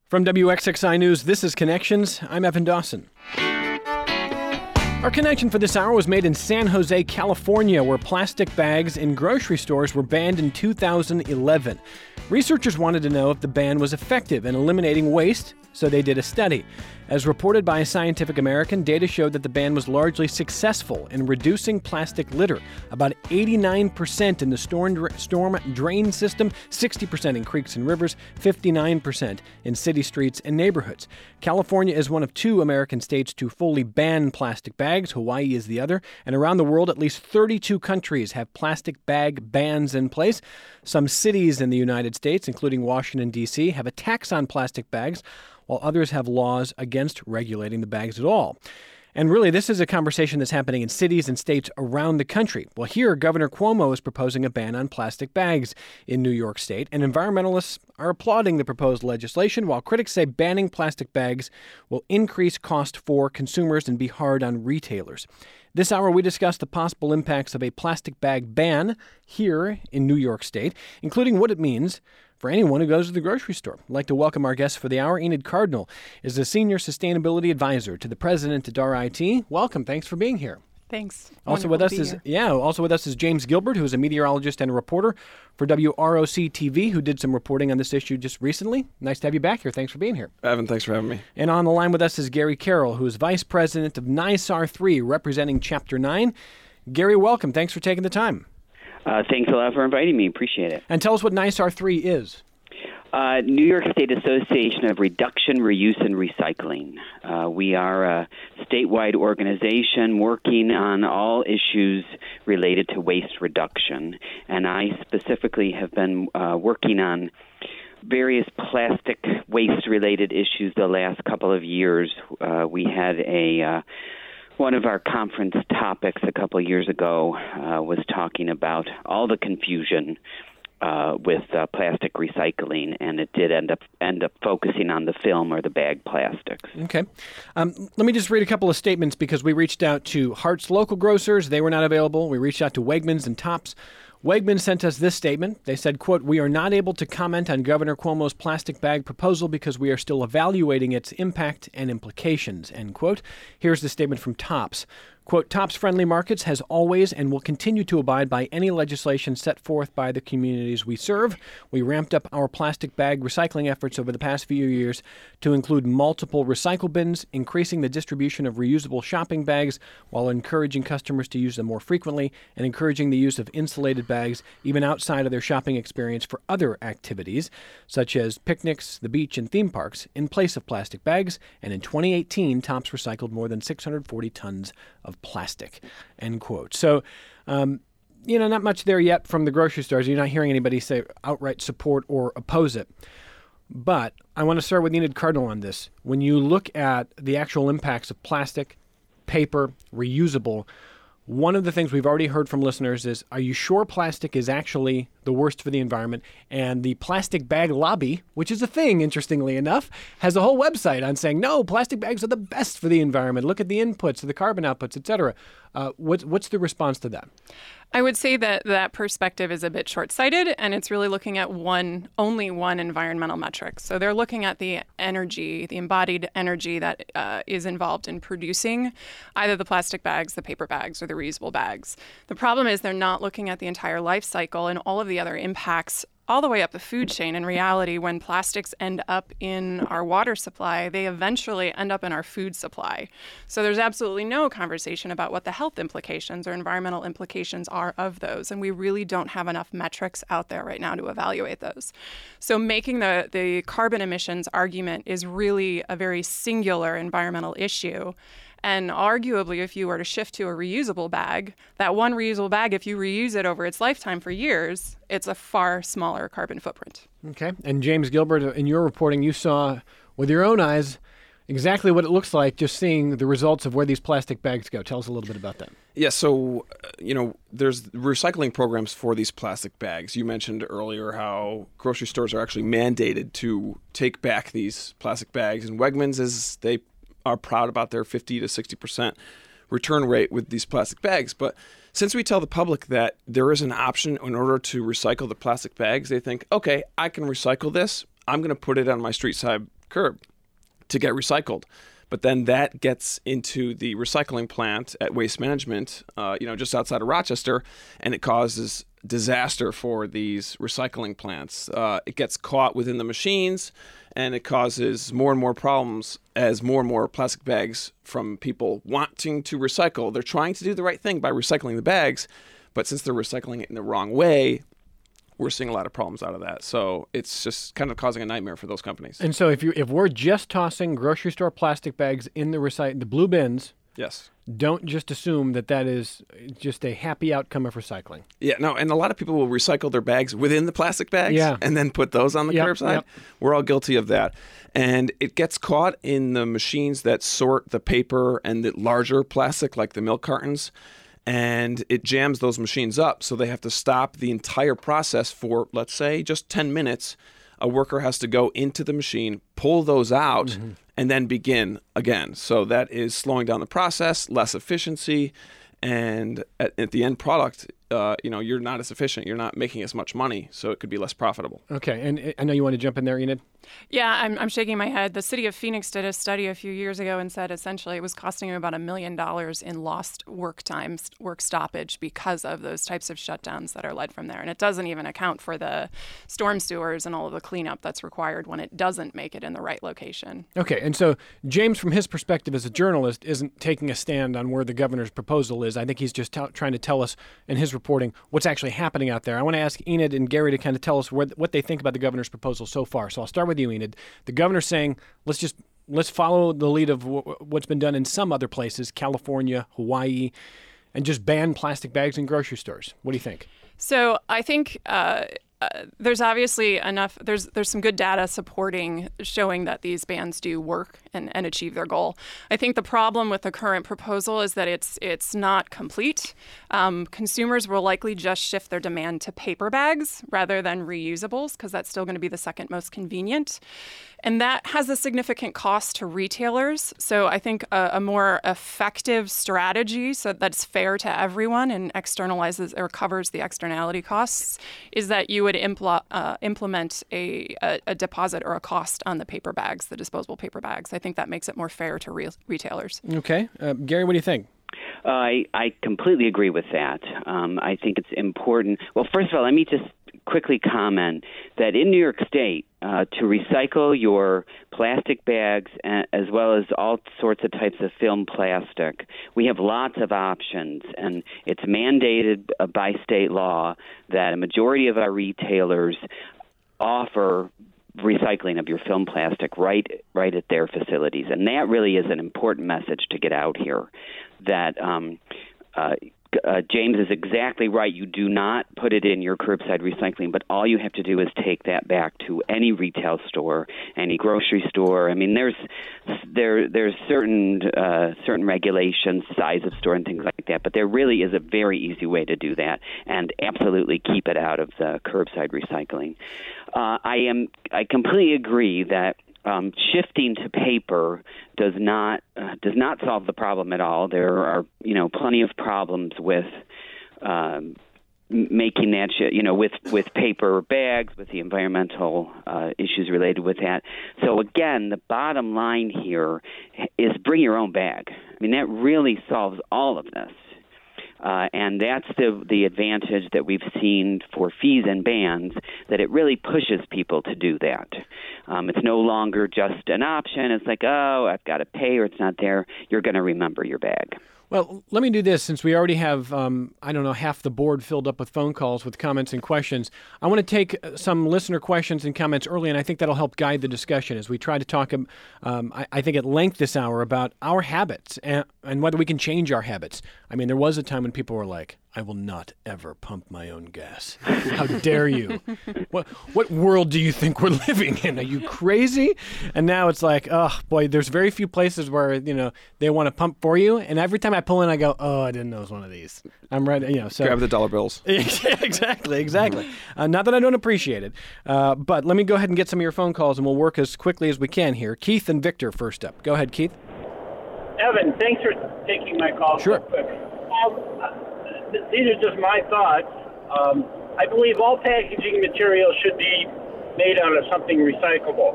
From WXXI News, this is Connections. I'm Evan Dawson. Our connection for this hour was made in San Jose, California, where plastic bags in grocery stores were banned in 2011. Researchers wanted to know if the ban was effective in eliminating waste, so they did a study. As reported by Scientific American, data showed that the ban was largely successful in reducing plastic litter, about 89% in the storm drain system, 60% in creeks and rivers, 59% in city streets and neighborhoods. California is one of 2 American states to fully ban plastic bags. Hawaii is the other. And around the world, at least 32 countries have plastic bag bans in place. Some cities in the United States, including Washington, D.C., have a tax on plastic bags, while others have laws against regulating the bags at all. And really, this is a conversation that's happening in cities and states around the country. Well, here, Governor Cuomo is proposing a ban on plastic bags in New York State, and environmentalists are applauding the proposed legislation, while critics say banning plastic bags will increase cost for consumers and be hard on retailers. This hour, we discuss the possible impacts of a plastic bag ban here in New York State, including what it means for anyone who goes to the grocery store. I'd like to welcome our guest for the hour. Enid Cardinal is a Senior Sustainability Advisor to the President at RIT. Welcome. Thanks for being here. Thanks. Also with us is James Gilbert, who is a meteorologist and a reporter for WROC TV, who did some reporting on this issue just recently. Nice to have you back here. Thanks for being here. Evan, thanks for having me. And on the line with us is Gary Carroll, who is Vice President of NYSAR 3, representing Chapter 9. Gary, welcome. Thanks for taking the time. Thanks a lot for inviting me. Appreciate it. And tell us what NYSAR 3 is. New York State Association of Reduction, Reuse, and Recycling. We are a statewide organization working on all issues related to waste reduction. And I specifically have been working on various plastic waste-related issues the last couple of years. We had one of our conference topics a couple of years ago was talking about all the confusion with plastic recycling, and it did end up focusing on the film or the bag plastics. Okay. Let me just read a couple of statements because we reached out to Hart's local grocers. They were not available. We reached out to Wegmans and Tops. Wegmans sent us this statement. They said, quote, "We are not able to comment on Governor Cuomo's plastic bag proposal because we are still evaluating its impact and implications," end quote. Here's the statement from Tops. Quote, "Tops Friendly Markets has always and will continue to abide by any legislation set forth by the communities we serve. We ramped up our plastic bag recycling efforts over the past few years to include multiple recycle bins, increasing the distribution of reusable shopping bags while encouraging customers to use them more frequently and encouraging the use of insulated bags even outside of their shopping experience for other activities, such as picnics, the beach, and theme parks, in place of plastic bags. And in 2018, Tops recycled more than 640 tons of plastic," end quote. So, not much there yet from the grocery stores. You're not hearing anybody say outright support or oppose it. But I want to start with Enid Cardinal on this. When you look at the actual impacts of plastic, paper, reusable, one of the things we've already heard from listeners is, are you sure plastic is actually the worst for the environment? And the plastic bag lobby, which is a thing, interestingly enough, has a whole website on saying, no, plastic bags are the best for the environment. Look at the inputs, the carbon outputs, et cetera. What's the response to that? I would say that perspective is a bit short-sighted, and it's really looking at only one environmental metric. So they're looking at the energy, the embodied energy that is involved in producing either the plastic bags, the paper bags, or the reusable bags. The problem is they're not looking at the entire life cycle and all of the other impacts all the way up the food chain. In reality, when plastics end up in our water supply, they eventually end up in our food supply. So there's absolutely no conversation about what the health implications or environmental implications are of those. And we really don't have enough metrics out there right now to evaluate those. So making the carbon emissions argument is really a very singular environmental issue. And arguably, if you were to shift to a reusable bag, that one reusable bag, if you reuse it over its lifetime for years, it's a far smaller carbon footprint. Okay. And James Gilbert, in your reporting, you saw with your own eyes exactly what it looks like just seeing the results of where these plastic bags go. Tell us a little bit about that. Yeah, so, there's recycling programs for these plastic bags. You mentioned earlier how grocery stores are actually mandated to take back these plastic bags. And Wegmans they are proud about their 50 to 60% return rate with these plastic bags. But since we tell the public that there is an option in order to recycle the plastic bags, they think, okay, I can recycle this. I'm going to put it on my street side curb to get recycled. But then that gets into the recycling plant at Waste Management, just outside of Rochester, and it causes disaster for these recycling plants. It gets caught within the machines, and it causes more and more problems as more and more plastic bags from people wanting to recycle. They're trying to do the right thing by recycling the bags, but since they're recycling it in the wrong way, we're seeing a lot of problems out of that. So it's just kind of causing a nightmare for those companies. And so if we're just tossing grocery store plastic bags in the blue bins, yes, don't just assume that is just a happy outcome of recycling. Yeah, no, and a lot of people will recycle their bags within the plastic bags and then put those on the curbside. Yep. We're all guilty of that. And it gets caught in the machines that sort the paper and the larger plastic, like the milk cartons, and it jams those machines up. So they have to stop the entire process for, let's say, just 10 minutes. A worker has to go into the machine, pull those out, and then begin again. So that is slowing down the process, less efficiency, and at the end product, you're not as efficient. You're not making as much money, so it could be less profitable. Okay, and I know you want to jump in there, Enid. Yeah, I'm shaking my head. The city of Phoenix did a study a few years ago and said essentially it was costing them about $1 million in lost work time, work stoppage because of those types of shutdowns that are led from there. And it doesn't even account for the storm sewers and all of the cleanup that's required when it doesn't make it in the right location. Okay, and so James, from his perspective as a journalist, isn't taking a stand on where the governor's proposal is. I think he's just trying to tell us in his reporting what's actually happening out there. I want to ask Enid and Gary to kind of tell us what they think about the governor's proposal so far. So I'll start with you, Enid. The governor's saying, let's follow the lead of what's been done in some other places, California, Hawaii, and just ban plastic bags in grocery stores. What do you think? So I think there's obviously enough. There's some good data showing that these bans do work and achieve their goal. I think the problem with the current proposal is that it's not complete. Consumers will likely just shift their demand to paper bags rather than reusables because that's still going to be the second most convenient. And that has a significant cost to retailers. So I think a more effective strategy so that's fair to everyone and externalizes or covers the externality costs is that you would implement a deposit or a cost on the paper bags, the disposable paper bags. I think that makes it more fair to retailers. Okay. Gary, what do you think? I completely agree with that. I think it's important. Well, first of all, let me just quickly comment that in New York State, to recycle your plastic bags as well as all sorts of types of film plastic, we have lots of options, and it's mandated by state law that a majority of our retailers offer recycling of your film plastic right at their facilities. And that really is an important message to get out here, that James is exactly right. You do not put it in your curbside recycling, but all you have to do is take that back to any retail store, any grocery store. I mean, there's certain regulations, size of store and things like that, but there really is a very easy way to do that and absolutely keep it out of the curbside recycling. I completely agree that shifting to paper does not solve the problem at all. There are plenty of problems with making that with paper bags, with the environmental issues related with that. So again, the bottom line here is bring your own bag. I mean, that really solves all of this. And that's the advantage that we've seen for fees and bans, that it really pushes people to do that. It's no longer just an option. It's like, oh, I've got to pay or it's not there. You're going to remember your bag. Well, let me do this. Since we already have, half the board filled up with phone calls with comments and questions, I want to take some listener questions and comments early, and I think that'll help guide the discussion as we try to talk, I think, at length this hour about our habits and whether we can change our habits. I mean, there was a time when people were like, I will not ever pump my own gas. How dare you? What world do you think we're living in? Are you crazy? And now it's like, oh, boy, there's very few places where, they want to pump for you. And every time I pull in, I go, oh, I didn't know it was one of these. I'm ready. So grab the dollar bills. Exactly. Not that I don't appreciate it. But let me go ahead and get some of your phone calls, and we'll work as quickly as we can here. Keith and Victor first up. Go ahead, Keith. Evan, thanks for taking my call. Sure. So quick. These are just my thoughts. I believe all packaging material should be made out of something recyclable.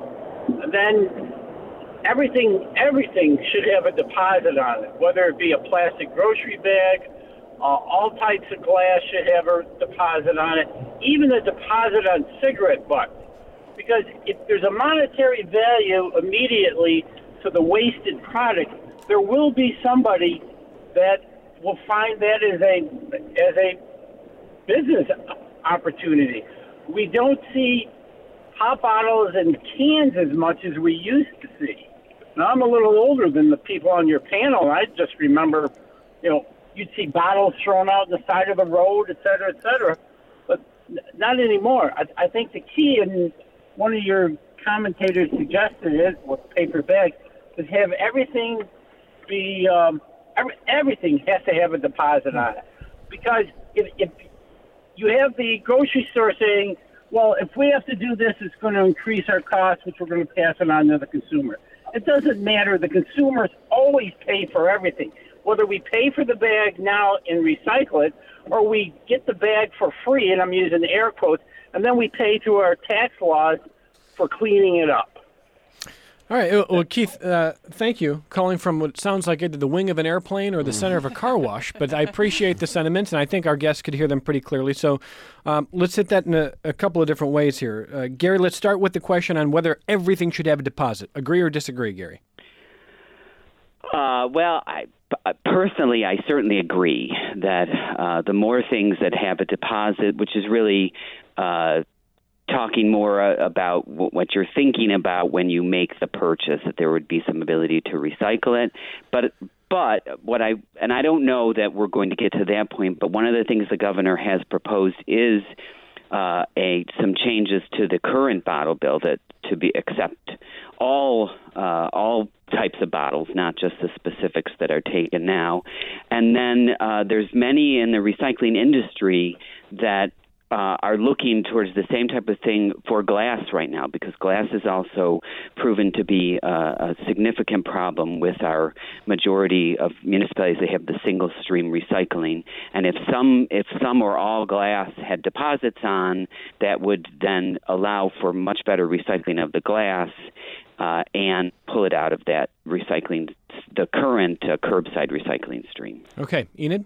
then everything should have a deposit on it, whether it be a plastic grocery bag, all types of glass should have a deposit on it, even a deposit on cigarette butts. Because if there's a monetary value immediately to the wasted product, there will be somebody that will find that as a business opportunity. We don't see pop bottles and cans as much as we used to see. Now, I'm a little older than the people on your panel. I just remember, you'd see bottles thrown out on the side of the road, et cetera, but not anymore. I think the key, and one of your commentators suggested it with paper bags, is have everything be, everything has to have a deposit on it. Because if you have the grocery store saying, well, if we have to do this, it's going to increase our costs, which we're going to pass it on to the consumer. It doesn't matter. The consumers always pay for everything. Whether we pay for the bag now and recycle it, or we get the bag for free, and I'm using air quotes, and then we pay through our tax laws for cleaning it up. All right. Well, Keith, thank you. Calling from what sounds like either the wing of an airplane or the center of a car wash, but I appreciate the sentiments, and I think our guests could hear them pretty clearly. So let's hit that in a couple of different ways here. Gary, let's start with the question on whether everything should have a deposit. Agree or disagree, Gary? Well, personally, I certainly agree that the more things that have a deposit, which is really talking more about what you're thinking about when you make the purchase, that there would be some ability to recycle it. But I don't know that we're going to get to that point, but one of the things the governor has proposed is some changes to the current bottle bill that to be accept all types of bottles, not just the specifics that are taken now. And then there's many in the recycling industry that are looking towards the same type of thing for glass right now, because glass is also proven to be a significant problem with our majority of municipalities. They have the single stream recycling, and if some or all glass had deposits on, that would then allow for much better recycling of the glass and pull it out of that recycling, the current curbside recycling stream. Okay, Enid?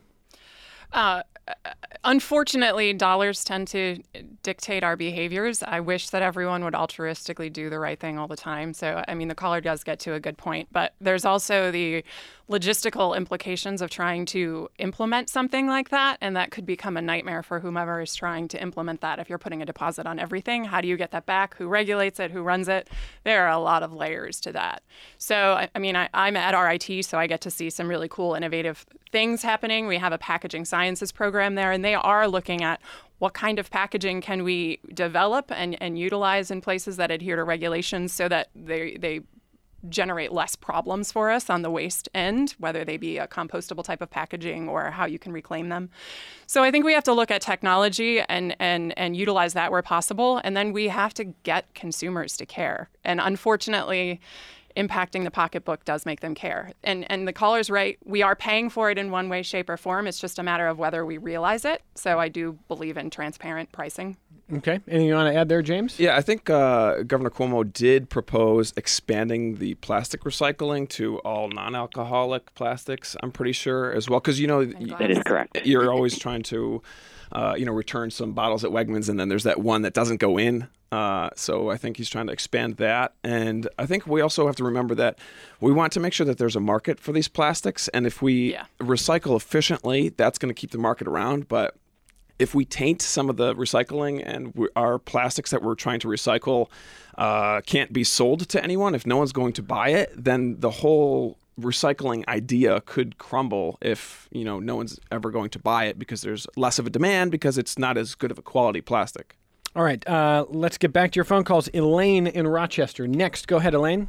Unfortunately, dollars tend to dictate our behaviors. I wish that everyone would altruistically do the right thing all the time. So, the caller does get to a good point. But there's also the logistical implications of trying to implement something like that. And that could become a nightmare for whomever is trying to implement that. If you're putting a deposit on everything, how do you get that back? Who regulates it? Who runs it? There are a lot of layers to that. So, I'm at RIT, so I get to see some really cool, innovative things happening. We have a packaging sciences program there, and they are looking at what kind of packaging can we develop and utilize in places that adhere to regulations so that they generate less problems for us on the waste end, whether they be a compostable type of packaging or how you can reclaim them. So I think we have to look at technology and utilize that where possible, and then we have to get consumers to care. And unfortunately, impacting the pocketbook does make them care. And the caller's right. We are paying for it in one way, shape, or form. It's just a matter of whether we realize it. So I do believe in transparent pricing. Okay. Anything you want to add there, James? Yeah, I think Governor Cuomo did propose expanding the plastic recycling to all non-alcoholic plastics, I'm pretty sure, as well. Because, that is correct. You're always trying to, return some bottles at Wegmans, and then there's that one that doesn't go in. So I think he's trying to expand that. And I think we also have to remember that we want to make sure that there's a market for these plastics. And if we recycle efficiently, that's going to keep the market around. But if we taint some of the recycling and our plastics that we're trying to recycle can't be sold to anyone, if no one's going to buy it, then the whole recycling idea could crumble if, no one's ever going to buy it because there's less of a demand because it's not as good of a quality plastic. All right, let's get back to your phone calls. Elaine in Rochester. Next, go ahead, Elaine.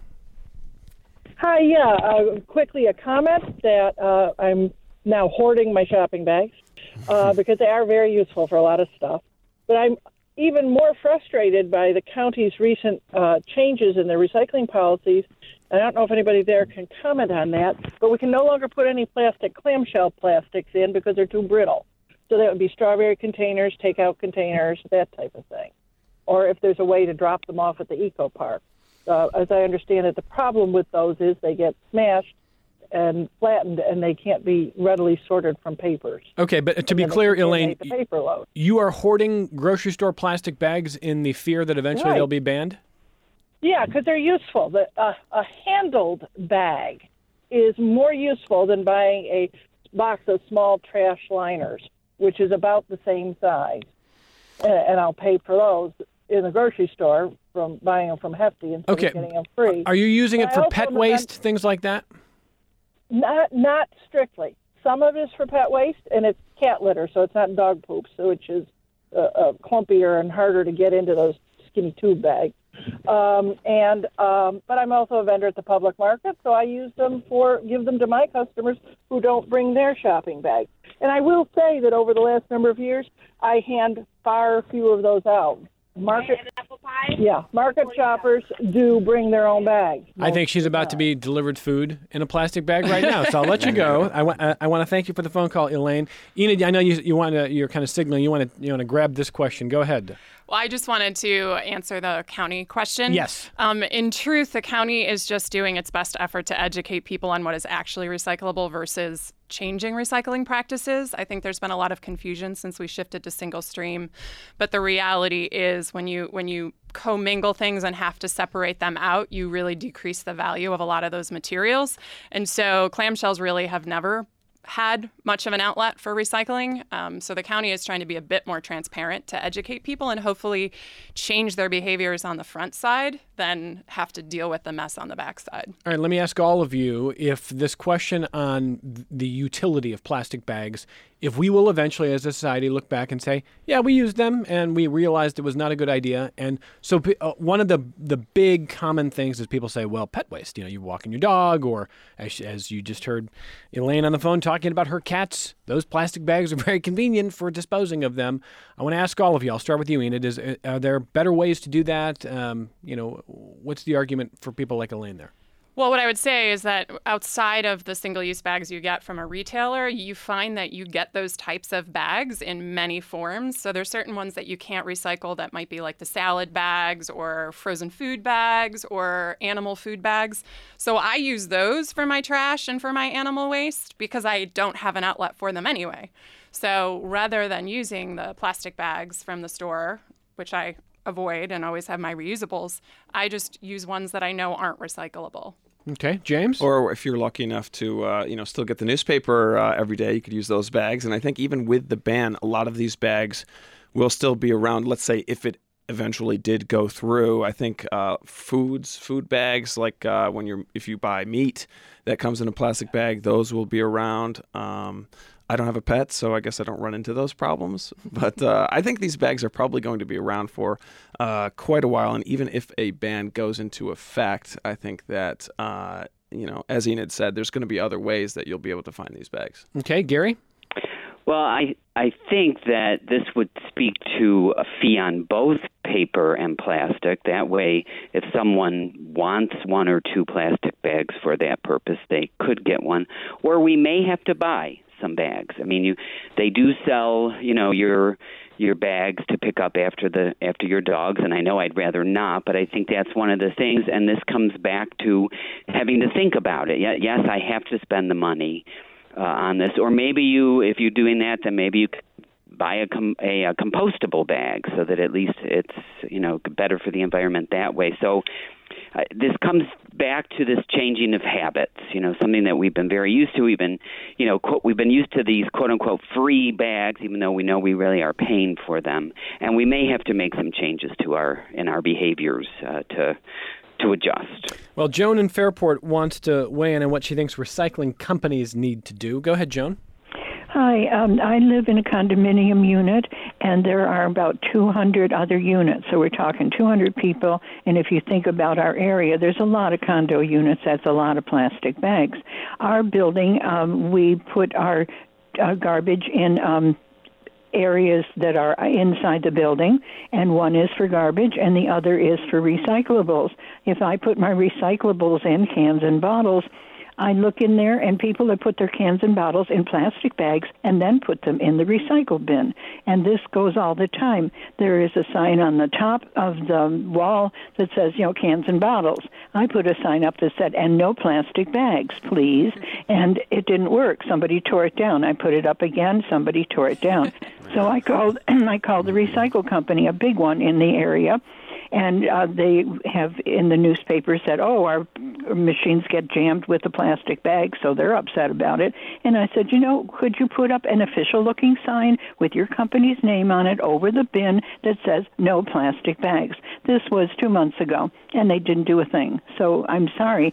Hi, quickly a comment that I'm now hoarding my shopping bags because they are very useful for a lot of stuff. But I'm even more frustrated by the county's recent changes in their recycling policies. I don't know if anybody there can comment on that, but we can no longer put any plastic clamshell plastics in because they're too brittle. So that would be strawberry containers, takeout containers, that type of thing. Or if there's a way to drop them off at the eco park. as I understand it, the problem with those is they get smashed and flattened, and they can't be readily sorted from papers. Okay, but to be clear, Elaine, the paper load. You are hoarding grocery store plastic bags in the fear that eventually they'll be banned? Yeah, because they're useful. A handled bag is more useful than buying a box of small trash liners, which is about the same size. And I'll pay for those in the grocery store from buying them from Hefty instead of getting them free. Are you using it for pet waste, things like that? Not strictly. Some of it is for pet waste, and it's cat litter, so it's not dog poop, so which is clumpier and harder to get into those skinny tube bags. But I'm also a vendor at the public market, so I give them to my customers who don't bring their shopping bags. And I will say that over the last number of years, I hand far fewer of those out. Market shoppers do bring their own bags. I think she's about to be delivered food in a plastic bag right now, so I'll let you go. I want to thank you for the phone call, Elaine. Enid, I know you're kind of signaling you want to grab this question. Go ahead. Well, I just wanted to answer the county question. Yes. In truth, the county is just doing its best effort to educate people on what is actually recyclable versus changing recycling practices. I think there's been a lot of confusion since we shifted to single stream, but the reality is when you commingle things and have to separate them out, you really decrease the value of a lot of those materials. And so clamshells really have never had much of an outlet for recycling. So the county is trying to be a bit more transparent to educate people and hopefully change their behaviors on the front side than have to deal with the mess on the back side. All right, let me ask all of you if this question on the utility of plastic bags, if we will eventually as a society look back and say, yeah, we used them and we realized it was not a good idea. And so one of the big common things is people say, well, pet waste, you're walking your dog, or as you just heard Elaine on the phone talking about her cats, those plastic bags are very convenient for disposing of them. I want to ask all of you, I'll start with you, Enid, are there better ways to do that? What's the argument for people like Elaine there? Well, what I would say is that outside of the single-use bags you get from a retailer, you find that you get those types of bags in many forms. So there's certain ones that you can't recycle that might be like the salad bags or frozen food bags or animal food bags. So I use those for my trash and for my animal waste because I don't have an outlet for them anyway. So rather than using the plastic bags from the store, which I avoid and always have my reusables, I just use ones that I know aren't recyclable. Okay, James? Or if you're lucky enough to, still get the newspaper every day, you could use those bags. And I think even with the ban, a lot of these bags will still be around. Let's say if it eventually did go through, I think food bags, like if you buy meat that comes in a plastic bag, those will be around. I don't have a pet, so I guess I don't run into those problems. But I think these bags are probably going to be around for quite a while. And even if a ban goes into effect, I think that, as Enid said, there's going to be other ways that you'll be able to find these bags. Okay, Gary? Well, I think that this would speak to a fee on both paper and plastic. That way, if someone wants one or two plastic bags for that purpose, they could get one. Or we may have to buy some bags. I mean, they do sell, your bags to pick up after your dogs, and I know I'd rather not, but I think that's one of the things, and this comes back to having to think about it. Yes, I have to spend the money on this, or maybe if you're doing that, then maybe you could buy a compostable bag so that at least it's better for the environment that way. So this comes back to this changing of habits, something that we've been very used to. We've been used to these quote unquote free bags, even though we know we really are paying for them. And we may have to make some changes in our behaviors to adjust. Well, Joan in Fairport wants to weigh in on what she thinks recycling companies need to do. Go ahead, Joan. Hi, I live in a condominium unit, and there are about 200 other units. So we're talking 200 people, and if you think about our area, there's a lot of condo units. That's a lot of plastic bags. Our building, we put our garbage in areas that are inside the building, and one is for garbage, and the other is for recyclables. If I put my recyclables in cans and bottles, I look in there, and people have put their cans and bottles in plastic bags and then put them in the recycle bin. And this goes all the time. There is a sign on the top of the wall that says, cans and bottles. I put a sign up that said, and no plastic bags, please. And it didn't work. Somebody tore it down. I put it up again. Somebody tore it down. So I called the recycle company, a big one in the area, and they have in the newspaper said, our machines get jammed with the plastic bags, so they're upset about it. And I said, could you put up an official-looking sign with your company's name on it over the bin that says no plastic bags? This was 2 months ago, and they didn't do a thing. So I'm sorry.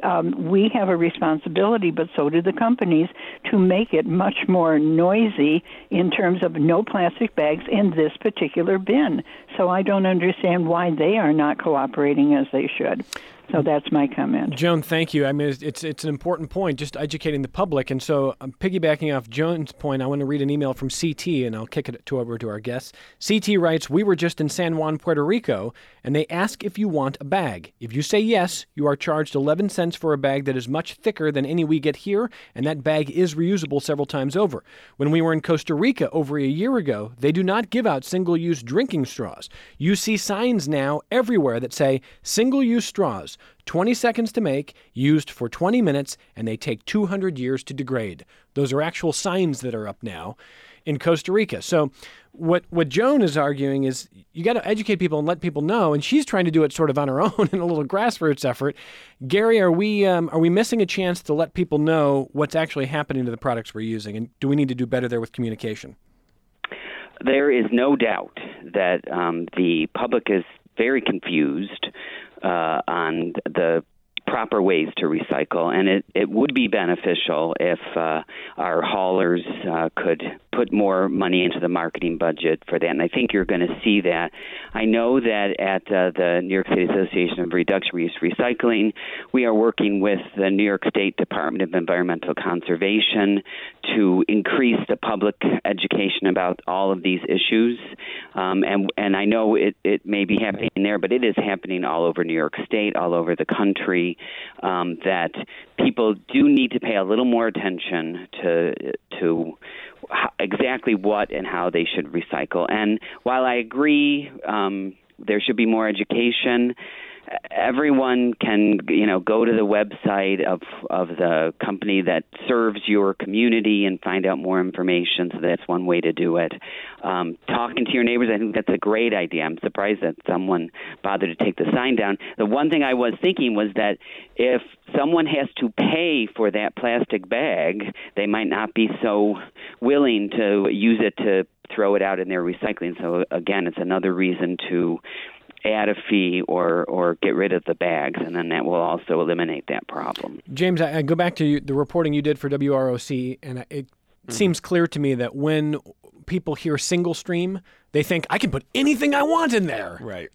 We have a responsibility, but so do the companies, to make it much more noisy in terms of no plastic bags in this particular bin. So I don't understand why they are not cooperating as they should. So that's my comment. Joan, thank you. I mean, it's an important point, just educating the public. And so I'm piggybacking off Joan's point. I want to read an email from CT, and I'll kick it over to our guests. CT writes, we were just in San Juan, Puerto Rico, and they ask if you want a bag. If you say yes, you are charged 11 cents for a bag that is much thicker than any we get here, and that bag is reusable several times over. When we were in Costa Rica over a year ago, they do not give out single-use drinking straws. You see signs now everywhere that say single-use straws, 20 seconds to make, used for 20 minutes, and they take 200 years to degrade. Those are actual signs that are up now in Costa Rica. So what Joan is arguing is you got to educate people and let people know, and she's trying to do it sort of on her own in a little grassroots effort. Gary, are we missing a chance to let people know what's actually happening to the products we're using, and do we need to do better there with communication? There is no doubt that the public is very confused on the proper ways to recycle, and it would be beneficial if our haulers could put more money into the marketing budget for that, and I think you're going to see that. I know that at the New York State Association of Reduction, Reuse, Recycling, we are working with the New York State Department of Environmental Conservation to increase the public education about all of these issues, and I know it may be happening there, but it is happening all over New York State, all over the country. That people do need to pay a little more attention to exactly what and how they should recycle. And while I agree there should be more education, everyone can, go to the website of the company that serves your community and find out more information. So that's one way to do it. Talking to your neighbors, I think that's a great idea. I'm surprised that someone bothered to take the sign down. The one thing I was thinking was that if someone has to pay for that plastic bag, they might not be so willing to use it to throw it out in their recycling. So again, it's another reason to add a fee or get rid of the bags, and then that will also eliminate that problem. James, I go back to the reporting you did for WROC, and it seems clear to me that when people hear single stream, they think, I can put anything I want in there. Right.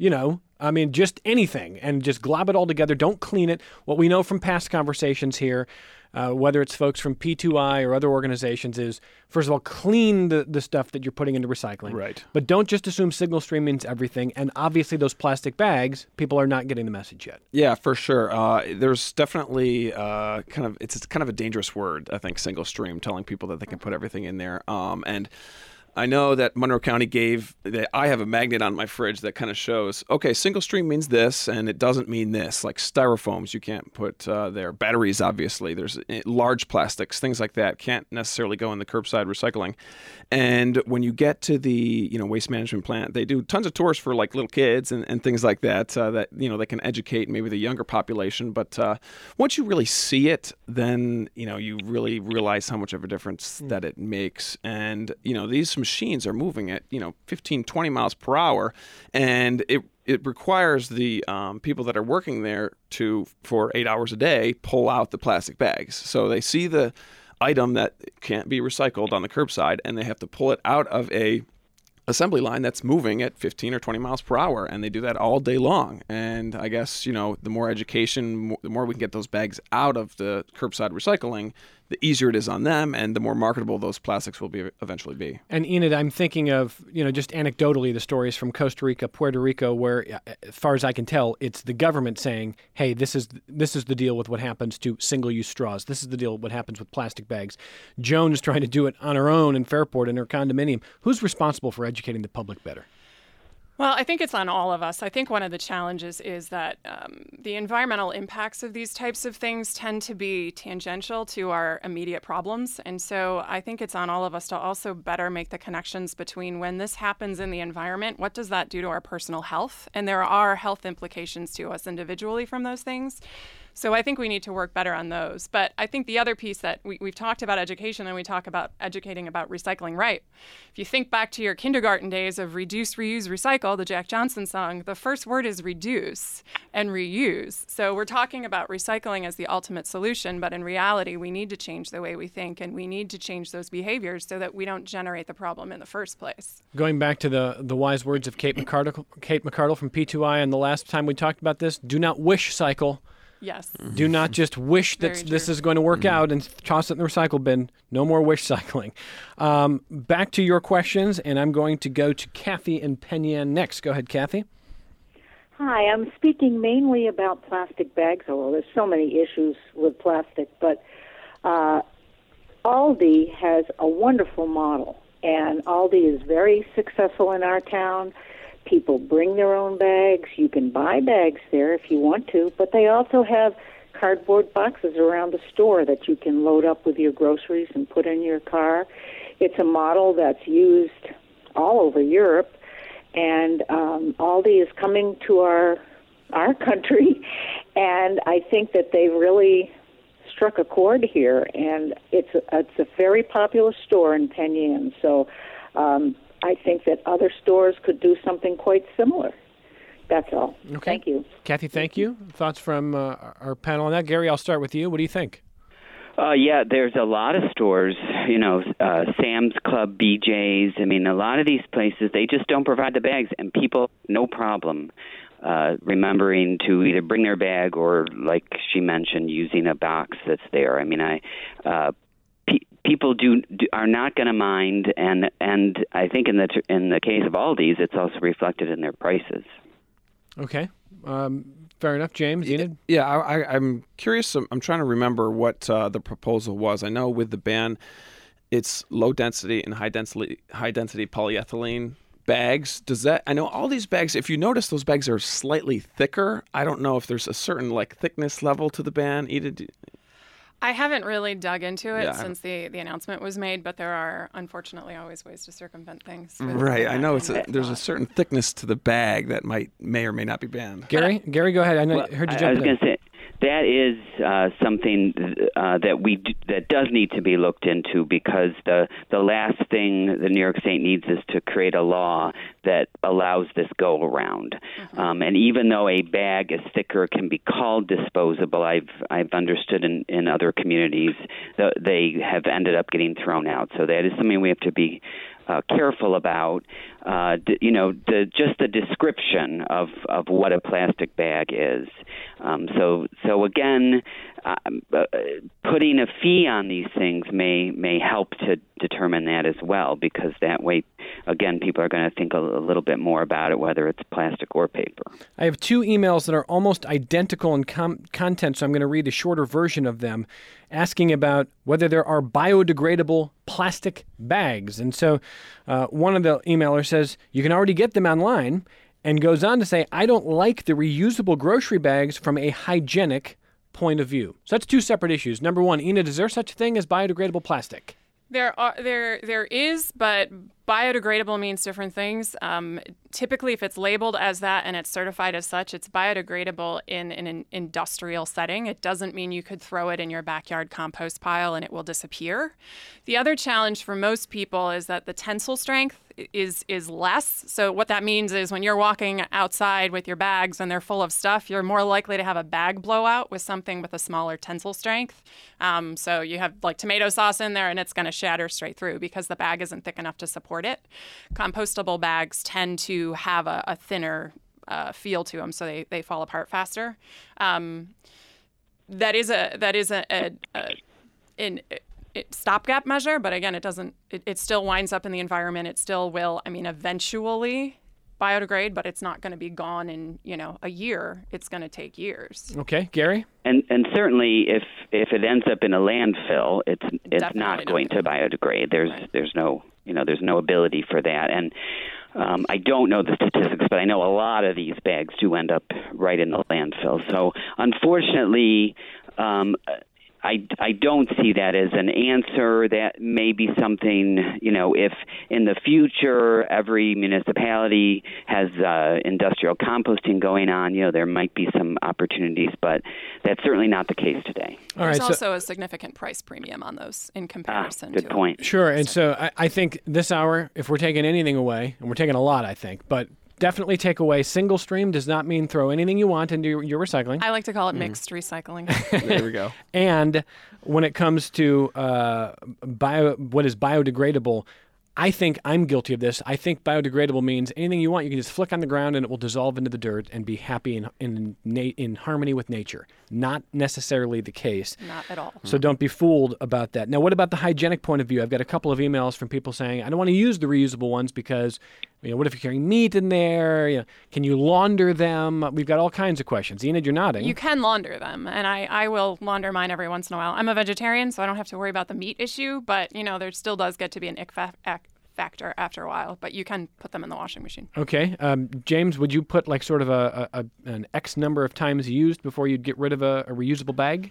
Just anything, and just glob it all together. Don't clean it. What we know from past conversations here, whether it's folks from P2I or other organizations, is, first of all, clean the stuff that you're putting into recycling. Right. But don't just assume single stream means everything. And obviously those plastic bags, people are not getting the message yet. Yeah, for sure. There's definitely it's kind of a dangerous word, I think, single stream, telling people that they can put everything in there. And I know that Monroe County I have a magnet on my fridge that kind of shows, okay, single stream means this, and it doesn't mean this. Like styrofoams, you can't put there. Batteries, obviously. There's large plastics, things like that can't necessarily go in the curbside recycling. And when you get to the waste management plant, they do tons of tours for like little kids and things like that, that they can educate maybe the younger population. But once you really see it, then you really realize how much of a difference that it makes. And these machines are moving at 15, 20 miles per hour, and it requires the people that are working there to, for 8 hours a day, pull out the plastic bags. So they see the item that can't be recycled on the curbside, and they have to pull it out of a assembly line that's moving at 15 or 20 miles per hour, and they do that all day long. And I guess, the more education, the more we can get those bags out of the curbside recycling, the easier it is on them, and the more marketable those plastics will eventually be. And Enid, I'm thinking of, just anecdotally, the stories from Costa Rica, Puerto Rico, where, as far as I can tell, it's the government saying, hey, this is the deal with what happens to single-use straws. This is the deal with what happens with plastic bags. Joan is trying to do it on her own in Fairport in her condominium. Who's responsible for educating the public better? Well, I think it's on all of us. I think one of the challenges is that the environmental impacts of these types of things tend to be tangential to our immediate problems. And so I think it's on all of us to also better make the connections between when this happens in the environment, what does that do to our personal health? And there are health implications to us individually from those things. So I think we need to work better on those. But I think the other piece that we've talked about education, and we talk about educating about recycling right. If you think back to your kindergarten days of reduce, reuse, recycle, the Jack Johnson song, the first word is reduce and reuse. So we're talking about recycling as the ultimate solution, but in reality, we need to change the way we think, and we need to change those behaviors so that we don't generate the problem in the first place. Going back to the wise words of Kate McCardle from P2I, and the last time we talked about this, do not wish cycle. Yes. Do not just wish that this is going to work out and toss it in the recycle bin. No more wish cycling. Back to your questions, and I'm going to go to Kathy in Penn Yan next. Go ahead, Kathy. Hi, I'm speaking mainly about plastic bags, although there's so many issues with plastic. But Aldi has a wonderful model, and Aldi is very successful in our town. People bring their own bags. You can buy bags there if you want to, but they also have cardboard boxes around the store that you can load up with your groceries and put in your car. It's a model that's used all over Europe, and Aldi is coming to our country, and I think that they really struck a chord here, and it's a very popular store in Penn Yan. So I think that other stores could do something quite similar. That's all. Okay. Thank you. Kathy, thank you. Thoughts from our panel on that? Gary, I'll start with you. What do you think? Yeah, there's a lot of stores, Sam's Club, BJ's. I mean, a lot of these places, they just don't provide the bags, and people, no problem, remembering to either bring their bag or, like she mentioned, using a box that's there. I mean, people are not going to mind, and I think in the case of Aldi's, it's also reflected in their prices. Okay, fair enough. James, Enid? Yeah, I'm curious. I'm trying to remember what the proposal was. I know with the ban, it's low density and high density polyethylene bags. Does that? I know all these bags. If you notice, those bags are slightly thicker. I don't know if there's a certain thickness level to the ban. Enid? I haven't really dug into it since the announcement was made, but there are, unfortunately, always ways to circumvent things. Right. I know there's a certain thickness to the bag that may or may not be banned. Gary, go ahead. I heard you jump in. I was going to say, that is something that does need to be looked into, because the last thing the New York State needs is to create a law that allows this go around. Mm-hmm. And even though a bag is thicker can be called disposable, I've understood in other communities they have ended up getting thrown out. So that is something we have to be careful about. Just the description of what a plastic bag is. So again, putting a fee on these things may help to determine that as well, because that way, again, people are going to think a little bit more about it, whether it's plastic or paper. I have two emails that are almost identical in content, so I'm going to read a shorter version of them, asking about whether there are biodegradable plastic bags. And so one of the emailers says, you can already get them online, and goes on to say, I don't like the reusable grocery bags from a hygienic point of view. So that's two separate issues. Number one, Enid, is there such a thing as biodegradable plastic? There is, but biodegradable means different things. Typically, if it's labeled as that and it's certified as such, it's biodegradable in an industrial setting. It doesn't mean you could throw it in your backyard compost pile and it will disappear. The other challenge for most people is that the tensile strength is less. So what that means is when you're walking outside with your bags and they're full of stuff, you're more likely to have a bag blowout with something with a smaller tensile strength. So you have like tomato sauce in there and it's going to shatter straight through because the bag isn't thick enough to support it. Compostable bags tend to have a thinner feel to them, so they fall apart faster. That is a stopgap measure, but again, it still winds up in the environment. It still will, eventually biodegrade, but it's not going to be gone in, a year. It's going to take years. Okay, Gary? And certainly if it ends up in a landfill, it's not going to biodegrade. There's no ability for that. And I don't know the statistics, but I know a lot of these bags do end up right in the landfill. So unfortunately, I don't see that as an answer. That may be something, if in the future every municipality has industrial composting going on, there might be some opportunities, but that's certainly not the case today. All right, There's also a significant price premium on those in comparison. Good point. Sure, and so I think this hour, if we're taking anything away, and we're taking a lot, I think, but definitely take away single stream does not mean throw anything you want into your recycling. I like to call it mixed recycling. There we go. And when it comes to what is biodegradable, I think I'm guilty of this. I think biodegradable means anything you want, you can just flick on the ground and it will dissolve into the dirt and be happy in harmony with nature. Not necessarily the case. Not at all. So don't be fooled about that. Now, what about the hygienic point of view? I've got a couple of emails from people saying, I don't want to use the reusable ones because, what if you're carrying meat in there? Can you launder them? We've got all kinds of questions. Enid, you're nodding. You can launder them, and I will launder mine every once in a while. I'm a vegetarian, so I don't have to worry about the meat issue, but, there still does get to be an ick factor after a while, but you can put them in the washing machine. Okay. James, would you put like sort of an X number of times used before you'd get rid of a reusable bag?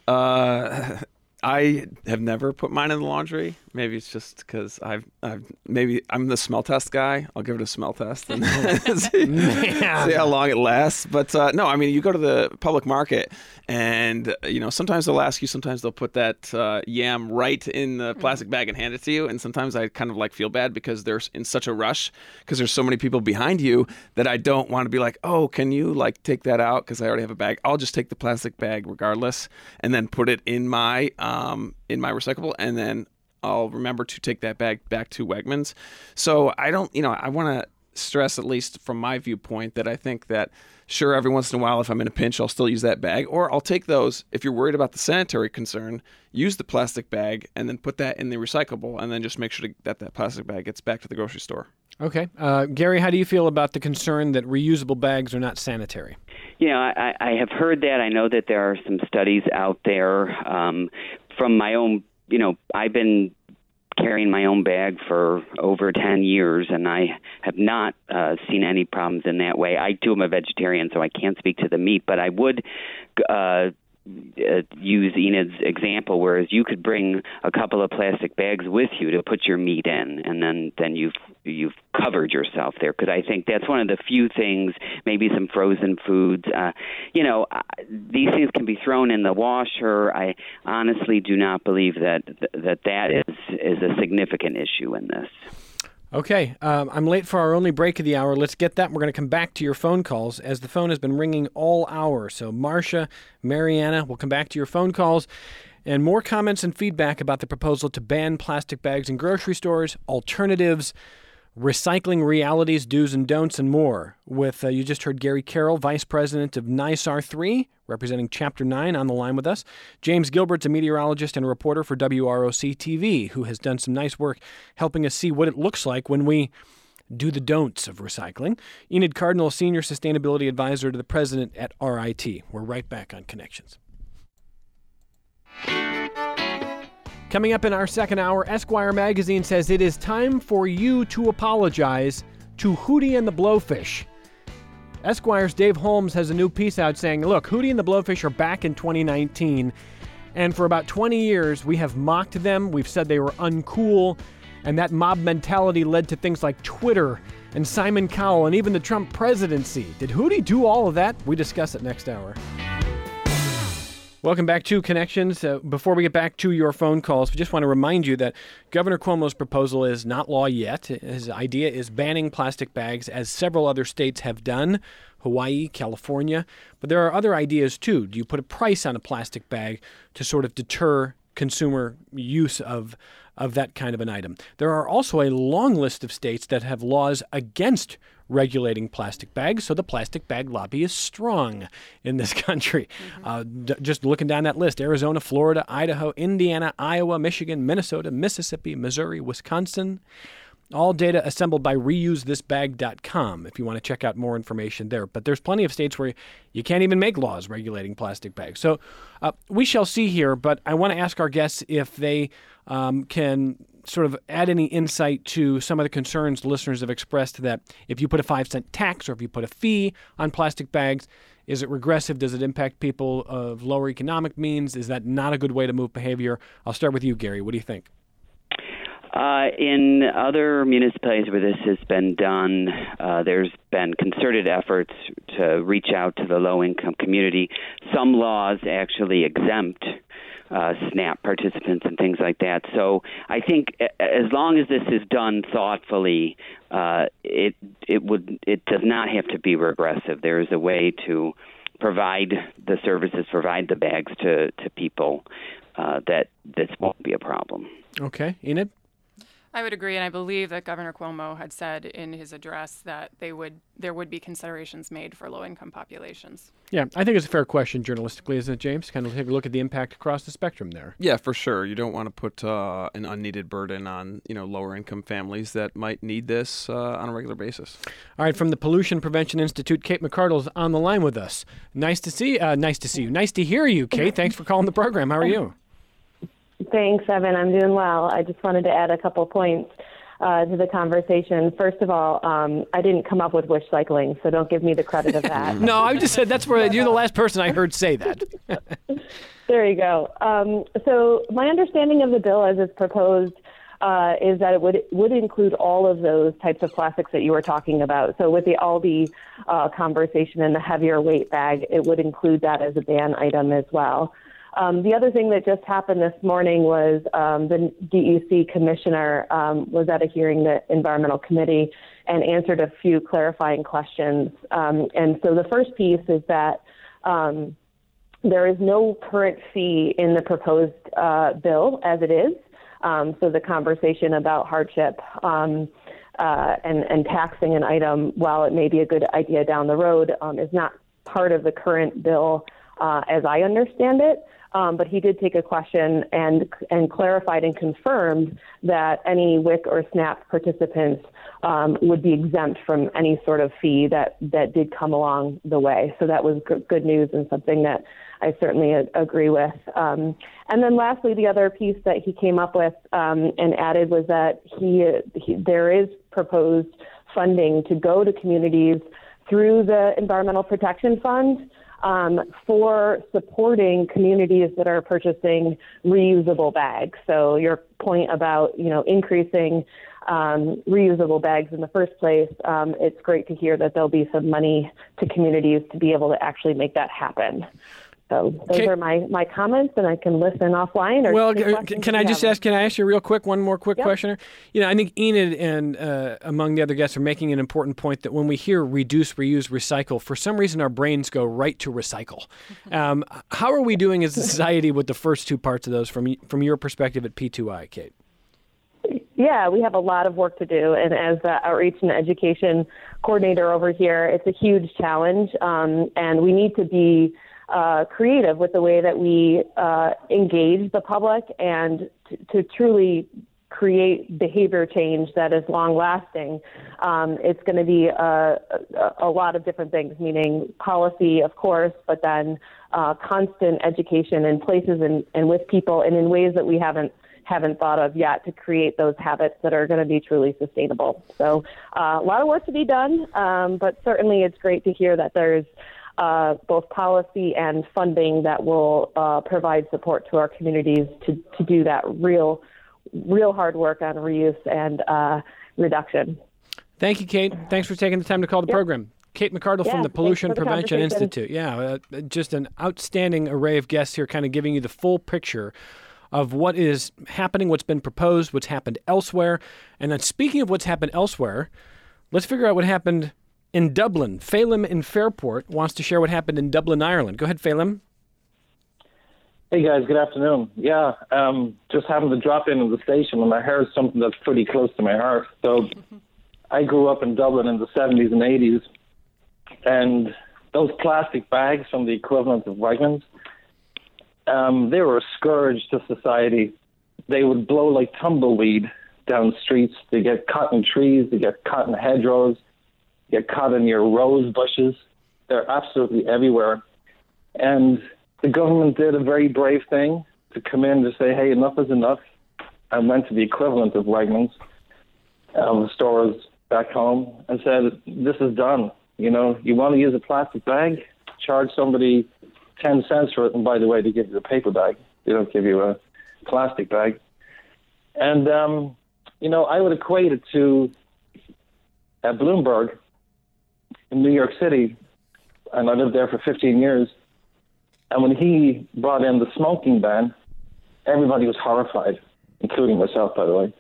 I have never put mine in the laundry. Maybe it's just because maybe I'm the smell test guy. I'll give it a smell test and see how long it lasts. But no, you go to the public market and, sometimes they'll ask you, sometimes they'll put that yam right in the plastic bag and hand it to you. And sometimes I kind of feel bad because they're in such a rush because there's so many people behind you that I don't want to be like, oh, can you take that out? Because I already have a bag. I'll just take the plastic bag regardless and then put it in my recyclable, and then I'll remember to take that bag back to Wegmans. So I don't, I want to stress, at least from my viewpoint, that I think that sure, every once in a while, if I'm in a pinch, I'll still use that bag, or I'll take those. If you're worried about the sanitary concern, use the plastic bag and then put that in the recyclable, and then just make sure that plastic bag gets back to the grocery store. Okay. Gary, how do you feel about the concern that reusable bags are not sanitary? I have heard that. I know that there are some studies out there from my own, I've been carrying my own bag for over 10 years, and I have not seen any problems in that way. I, too, am a vegetarian, so I can't speak to the meat, but I would use Enid's example, whereas you could bring a couple of plastic bags with you to put your meat in, and then you've covered yourself there, because I think that's one of the few things, maybe some frozen foods. These things can be thrown in the washer. I honestly do not believe that is a significant issue in this. Okay, I'm late for our only break of the hour. Let's get that. We're going to come back to your phone calls, as the phone has been ringing all hour. So Marcia, Mariana, we'll come back to your phone calls. And more comments and feedback about the proposal to ban plastic bags in grocery stores, alternatives, recycling realities, do's and don'ts, and more. With, you just heard Gary Carroll, Vice President of NISAR 3, representing Chapter 9, on the line with us. James Gilbert's a meteorologist and a reporter for WROC-TV, who has done some nice work helping us see what it looks like when we do the don'ts of recycling. Enid Cardinal, Senior Sustainability Advisor to the President at RIT. We're right back on Connections. Coming up in our second hour, Esquire magazine says it is time for you to apologize to Hootie and the Blowfish. Esquire's Dave Holmes has a new piece out saying, look, Hootie and the Blowfish are back in 2019, and for about 20 years we have mocked them, we've said they were uncool, and that mob mentality led to things like Twitter and Simon Cowell and even the Trump presidency. Did Hootie do all of that? We discuss it next hour. Welcome back to Connections. Before we get back to your phone calls, we just want to remind you that Governor Cuomo's proposal is not law yet. His idea is banning plastic bags, as several other states have done, Hawaii, California. But there are other ideas, too. Do you put a price on a plastic bag to sort of deter consumer use of that kind of an item? There are also a long list of states that have laws against regulating plastic bags, so the plastic bag lobby is strong in this country. Just looking down that list: Arizona, Florida, Idaho, Indiana, Iowa, Michigan, Minnesota, Mississippi, Missouri, Wisconsin. All data assembled by ReuseThisBag.com if you want to check out more information there. But there's plenty of states where you can't even make laws regulating plastic bags. So we shall see here, but I want to ask our guests if they can sort of add any insight to some of the concerns listeners have expressed that if you put a 5-cent tax or if you put a fee on plastic bags, is it regressive? Does it impact people of lower economic means? Is that not a good way to move behavior? I'll start with you, Gary. What do you think? In other municipalities where this has been done, there's been concerted efforts to reach out to the low-income community. Some laws actually exempt SNAP participants and things like that. So I think as long as this is done thoughtfully, it does not have to be regressive. There is a way to provide the services, provide the bags to people that this won't be a problem. Okay, Enid? I would agree, and I believe that Governor Cuomo had said in his address that there would be considerations made for low-income populations. Yeah, I think it's a fair question journalistically, isn't it, James? Kind of take a look at the impact across the spectrum there. Yeah, for sure. You don't want to put an unneeded burden on lower-income families that might need this on a regular basis. All right, from the Pollution Prevention Institute, Kate McCardle's on the line with us. Nice to see you. Nice to hear you, Kate. Thanks for calling the program. How are you? Thanks, Evan. I'm doing well. I just wanted to add a couple points to the conversation. First of all, I didn't come up with wish cycling, so don't give me the credit of that. No, I just said that's where you're the last person I heard say that. There you go. So my understanding of the bill as it's proposed is that it would include all of those types of plastics that you were talking about. So with the Aldi conversation and the heavier weight bag, it would include that as a ban item as well. The other thing that just happened this morning was the DEC commissioner was at a hearing, the Environmental Committee, and answered a few clarifying questions. And so the first piece is that there is no current fee in the proposed bill as it is. So the conversation about hardship and taxing an item, while it may be a good idea down the road, is not part of the current bill as I understand it. But he did take a question and clarified and confirmed that any WIC or SNAP participants would be exempt from any sort of fee that did come along the way. So that was good news and something that I certainly agree with. And then lastly, the other piece that he came up with and added was that there is proposed funding to go to communities through the Environmental Protection Fund for supporting communities that are purchasing reusable bags. So your point about, increasing reusable bags in the first place, it's great to hear that there'll be some money to communities to be able to actually make that happen. So those are my comments, and I can listen offline. Can I ask you real quick, one more quick question? I think Enid and among the other guests are making an important point that when we hear reduce, reuse, recycle, for some reason our brains go right to recycle. How are we doing as a society with the first two parts of those from your perspective at P2I, Kate? Yeah, we have a lot of work to do, and as the outreach and education coordinator over here, it's a huge challenge, and we need to be creative with the way that we engage the public and to truly create behavior change that is long-lasting. It's going to be a lot of different things, meaning policy, of course, but then constant education in places and with people and in ways that we haven't thought of yet to create those habits that are going to be truly sustainable. So a lot of work to be done, but certainly it's great to hear that there's both policy and funding that will provide support to our communities to do that real hard work on reuse and reduction. Thank you, Kate. Thanks for taking the time to call the program. Kate McCardle Yeah, from the thanks Pollution for the Prevention conversation. Institute. Yeah, just an outstanding array of guests here, kind of giving you the full picture of what is happening, what's been proposed, what's happened elsewhere. And then speaking of what's happened elsewhere, let's figure out what happened in Dublin. Phelim in Fairport wants to share what happened in Dublin, Ireland. Go ahead, Phelim. Hey guys, good afternoon. Yeah, just happened to drop in at the station and I heard something that's pretty close to my heart. So I grew up in Dublin in the 70s and 80s, and those plastic bags from the equivalent of Wegmans, they were a scourge to society. They would blow like tumbleweed down streets. They get caught in trees, they get caught in hedgerows, get caught in your rose bushes. They're absolutely everywhere. And the government did a very brave thing to come in to say, hey, enough is enough, and went to the equivalent of Wegmans, stores back home, and said, this is done. You know, you want to use a plastic bag? Charge somebody 10 cents for it, and by the way, they give you a paper bag. They don't give you a plastic bag. And, you know, I would equate it to Bloomberg in New York City, and I lived there for 15 years. And when he brought in the smoking ban, everybody was horrified, including myself, by the way.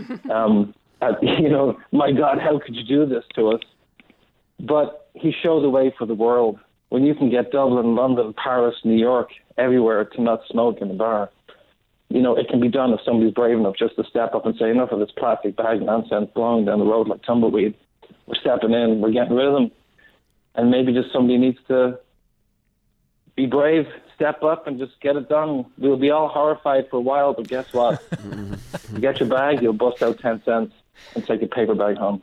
You know, my God, how could you do this to us? But he showed the way for the world. When you can get Dublin, London, Paris, New York, everywhere to not smoke in a bar, you know, it can be done if somebody's brave enough just to step up and say, enough of this plastic bag nonsense blowing down the road like tumbleweed. We're stepping in, we're getting rid of them. And maybe just somebody needs to be brave, step up, and just get it done. We'll be all horrified for a while, but guess what? You get your bag, you'll bust out 10 cents and take a paper bag home.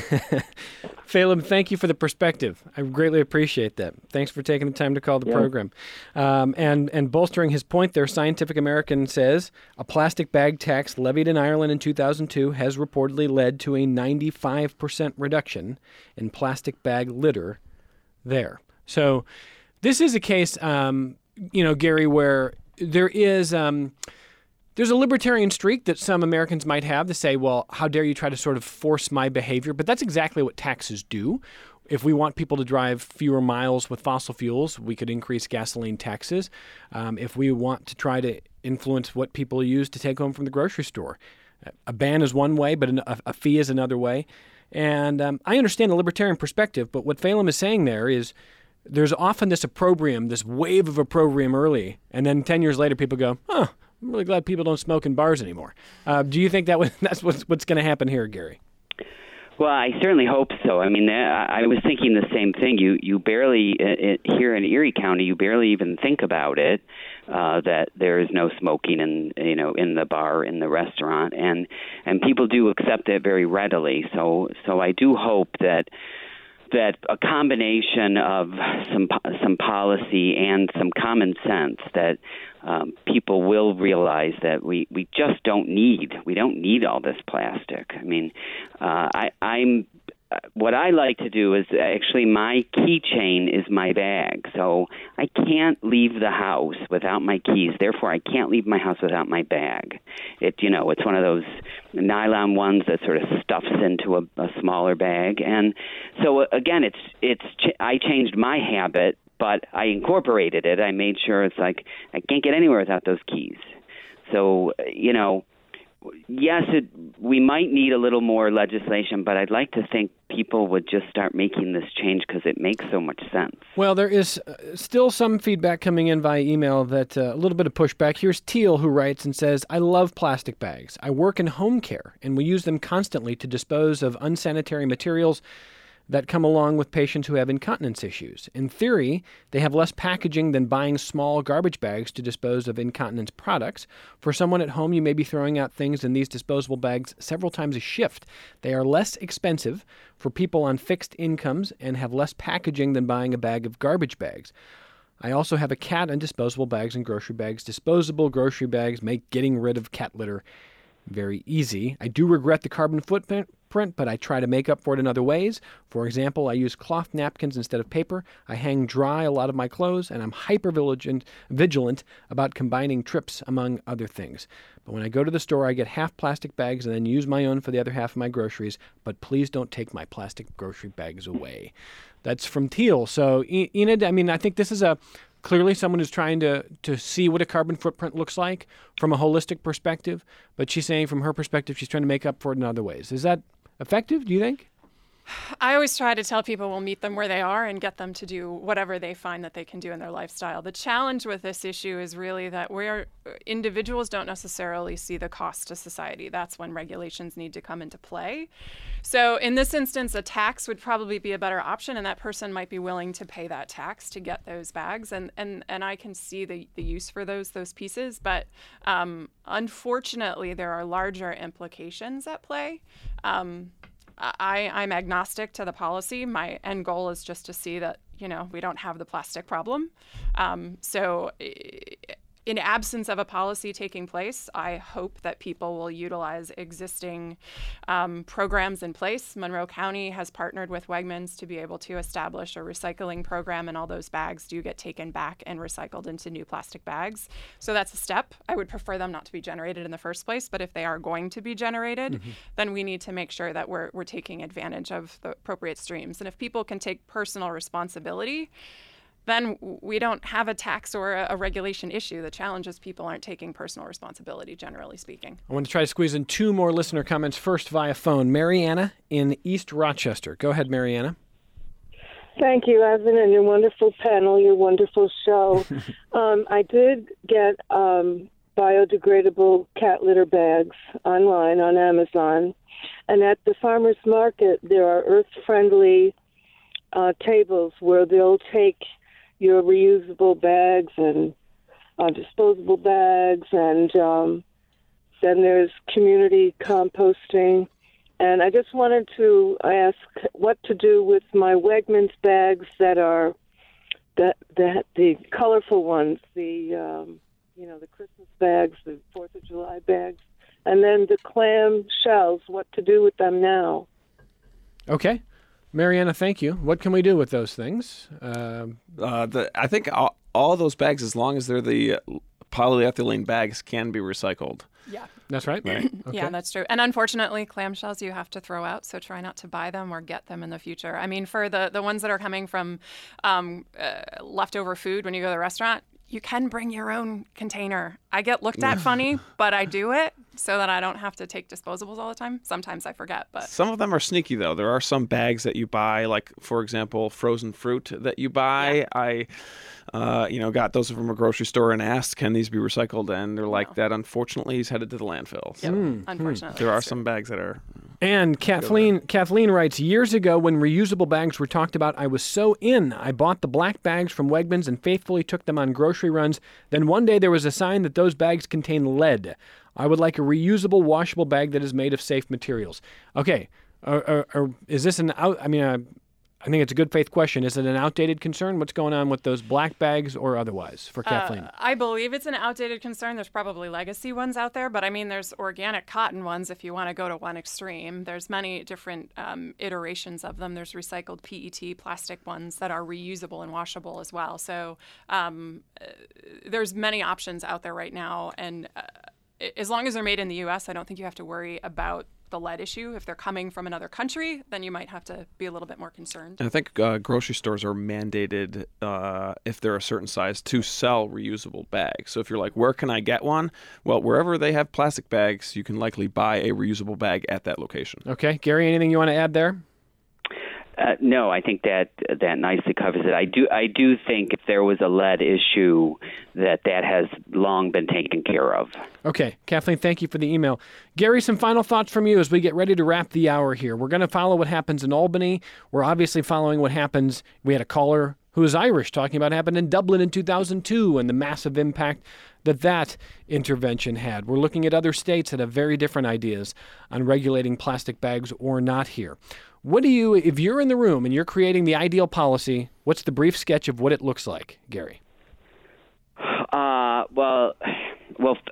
Phelim, thank you for the perspective. I greatly appreciate that. Thanks for taking the time to call the program. And bolstering his point there, Scientific American says a plastic bag tax levied in Ireland in 2002 has reportedly led to a 95% reduction in plastic bag litter there. So this is a case, you know, Gary, where there is there's a libertarian streak that some Americans might have to say, well, how dare you try to sort of force my behavior? But that's exactly what taxes do. If we want people to drive fewer miles with fossil fuels, we could increase gasoline taxes. If we want to try to influence what people use to take home from the grocery store, a ban is one way, but a fee is another way. And I understand the libertarian perspective, but what Phelim is saying there is there's often this opprobrium, this wave of opprobrium early, and then 10 years later people go, I'm really glad people don't smoke in bars anymore. Do you think that's what's going to happen here, Gary? Well, I certainly hope so. I mean, I was thinking the same thing. You barely, here in Erie County, you barely even think about it, that there is no smoking in the bar, in the restaurant, and people do accept it very readily. So I do hope that a combination of some policy and some common sense, that people will realize that we just don't need all this plastic. I mean, what I like to do is actually my keychain is my bag. So I can't leave the house without my keys. Therefore, I can't leave my house without my bag. It's one of those nylon ones that sort of stuffs into a smaller bag. And so again, I changed my habit, but I incorporated it. I made sure it's like I can't get anywhere without those keys. So, yes, we might need a little more legislation, but I'd like to think people would just start making this change because it makes so much sense. Well, there is still some feedback coming in via email, that a little bit of pushback. Here's Teal, who writes and says, I love plastic bags. I work in home care, and we use them constantly to dispose of unsanitary materials that come along with patients who have incontinence issues. In theory, they have less packaging than buying small garbage bags to dispose of incontinence products. For someone at home, you may be throwing out things in these disposable bags several times a shift. They are less expensive for people on fixed incomes and have less packaging than buying a bag of garbage bags. I also have a cat, and disposable bags and grocery bags. Disposable grocery bags make getting rid of cat litter Very easy. I do regret the carbon footprint, but I try to make up for it in other ways. For example, I use cloth napkins instead of paper. I hang dry a lot of my clothes, and I'm vigilant about combining trips, among other things. But when I go to the store, I get half plastic bags and then use my own for the other half of my groceries. But please don't take my plastic grocery bags away. That's from Teal. So, Enid, I think this is clearly someone who's trying to see what a carbon footprint looks like from a holistic perspective. But she's saying from her perspective, she's trying to make up for it in other ways. Is that effective, do you think? I always try to tell people we'll meet them where they are and get them to do whatever they find that they can do in their lifestyle. The challenge with this issue is really that individuals don't necessarily see the cost to society. That's when regulations need to come into play. So in this instance, a tax would probably be a better option, and that person might be willing to pay that tax to get those bags. And I can see the use for those pieces, but unfortunately, there are larger implications at play. I'm agnostic to the policy. My end goal is just to see that, we don't have the plastic problem. So in absence of a policy taking place, I hope that people will utilize existing programs in place. Monroe County has partnered with Wegmans to be able to establish a recycling program, and all those bags do get taken back and recycled into new plastic bags. So that's a step. I would prefer them not to be generated in the first place, but if they are going to be generated, then we need to make sure that we're taking advantage of the appropriate streams. And if people can take personal responsibility, then we don't have a tax or a regulation issue. The challenge is people aren't taking personal responsibility, generally speaking. I want to try to squeeze in 2 more listener comments first via phone. Mariana in East Rochester. Go ahead, Mariana. Thank you, Evan, and your wonderful panel, your wonderful show. I did get biodegradable cat litter bags online on Amazon. And at the farmer's market, there are earth-friendly tables where they'll take your reusable bags and disposable bags, and then there's community composting. And I just wanted to ask what to do with my Wegmans bags that are the colorful ones, the Christmas bags, the 4th of July bags, and then the clam shells, what to do with them now. Okay. Mariana, thank you. What can we do with those things? I think all those bags, as long as they're the polyethylene bags, can be recycled. Yeah. That's right? Okay. Yeah, that's true. And unfortunately, clamshells you have to throw out, so try not to buy them or get them in the future. I mean, for the ones that are coming from leftover food when you go to the restaurant, you can bring your own container. I get looked at funny, but I do it so that I don't have to take disposables all the time. Sometimes I forget, but some of them are sneaky, though. There are some bags that you buy, like, for example, frozen fruit that you buy. Yeah. I got those from a grocery store and asked, can these be recycled? And they're like, that unfortunately is headed to the landfill. So unfortunately. There are some bags that are... And Kathleen writes, years ago when reusable bags were talked about, I was so in. I bought the black bags from Wegmans and faithfully took them on grocery runs. Then one day there was a sign that those bags contain lead. I would like a reusable, washable bag that is made of safe materials. Okay, is this I think it's a good faith question. Is it an outdated concern? What's going on with those black bags or otherwise for Kathleen? I believe it's an outdated concern. There's probably legacy ones out there, but there's organic cotton ones if you want to go to one extreme. There's many different iterations of them. There's recycled PET plastic ones that are reusable and washable as well. So there's many options out there right now. And as long as they're made in the U.S., I don't think you have to worry about the lead issue. If they're coming from another country, then you might have to be a little bit more concerned. And I think grocery stores are mandated, if they're a certain size, to sell reusable bags. So if you're like, where can I get one? Well, wherever they have plastic bags, you can likely buy a reusable bag at that location. Okay. Gary, anything you want to add there? No, I think that nicely covers it. I do think if there was a lead issue, that has long been taken care of. Okay. Kathleen, thank you for the email. Gary, some final thoughts from you as we get ready to wrap the hour here. We're going to follow what happens in Albany. We're obviously following what happens. We had a caller who is Irish talking about what happened in Dublin in 2002 and the massive impact that intervention had. We're looking at other states that have very different ideas on regulating plastic bags or not here. If you're in the room and you're creating the ideal policy, what's the brief sketch of what it looks like, Gary? Well, first I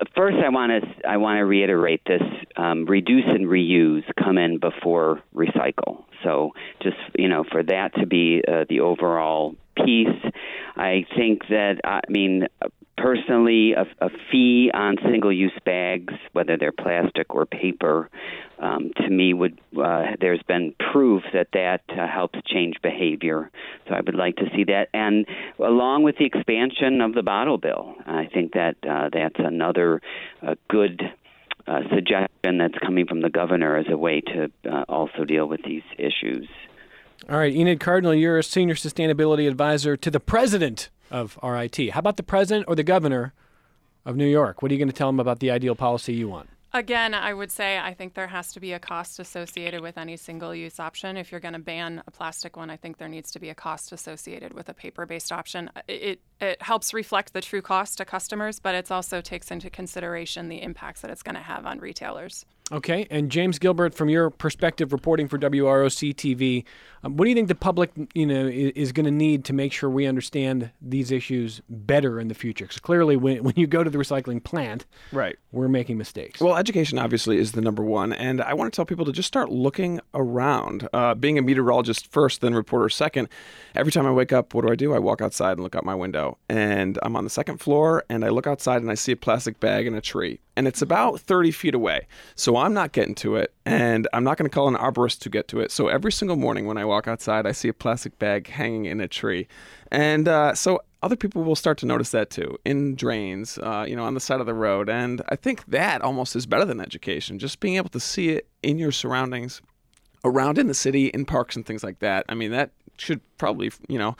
want to reiterate this: reduce and reuse come in before recycle. So just for that to be the overall piece, I think that personally, a fee on single-use bags, whether they're plastic or paper, to me there's been proof that helps change behavior. So I would like to see that, and along with the expansion of the bottle bill, I think that that's another good suggestion that's coming from the governor as a way to also deal with these issues. All right, Enid Cardinal, you're a senior sustainability advisor to the president of RIT. How about the president or the governor of New York? What are you going to tell them about the ideal policy you want? Again, I would say I think there has to be a cost associated with any single-use option. If you're going to ban a plastic one, I think there needs to be a cost associated with a paper-based option. It helps reflect the true cost to customers, but it also takes into consideration the impacts that it's going to have on retailers. Okay, and James Gilbert, from your perspective reporting for WROC TV, what do you think the public, is going to need to make sure we understand these issues better in the future? Because clearly, when you go to the recycling plant, right, we're making mistakes. Well, education obviously is the number one, and I want to tell people to just start looking around. Being a meteorologist first, then reporter second, every time I wake up, what do? I walk outside and look out my window, and I'm on the second floor, and I look outside and I see a plastic bag in a tree. And it's about 30 feet away. So I'm not getting to it, and I'm not going to call an arborist to get to it. So every single morning when I walk outside, I see a plastic bag hanging in a tree. And so other people will start to notice that too, in drains, on the side of the road. And I think that almost is better than education, just being able to see it in your surroundings, around in the city, in parks and things like that. I mean, that should probably,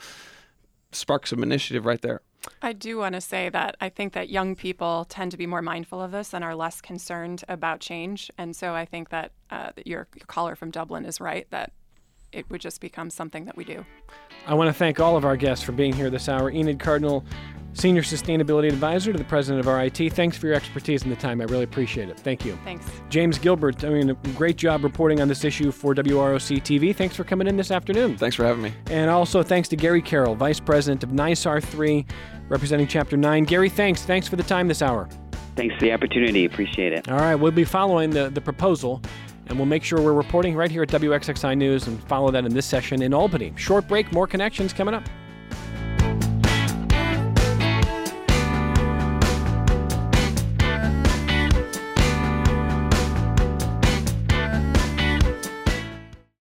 spark some initiative right there. I do want to say that I think that young people tend to be more mindful of this and are less concerned about change. And so I think that your caller from Dublin is right, that it would just become something that we do. I want to thank all of our guests for being here this hour. Enid Cardinal, Senior Sustainability Advisor to the President of RIT. Thanks for your expertise and the time. I really appreciate it. Thank you. Thanks. James Gilbert, a great job reporting on this issue for WROC TV. Thanks for coming in this afternoon. Thanks for having me. And also thanks to Gary Carroll, Vice President of NYSAR 3, representing Chapter 9. Gary, thanks. Thanks for the time this hour. Thanks for the opportunity. Appreciate it. All right, we'll be following the proposal, and we'll make sure we're reporting right here at WXXI News and follow that in this session in Albany. Short break, more connections coming up.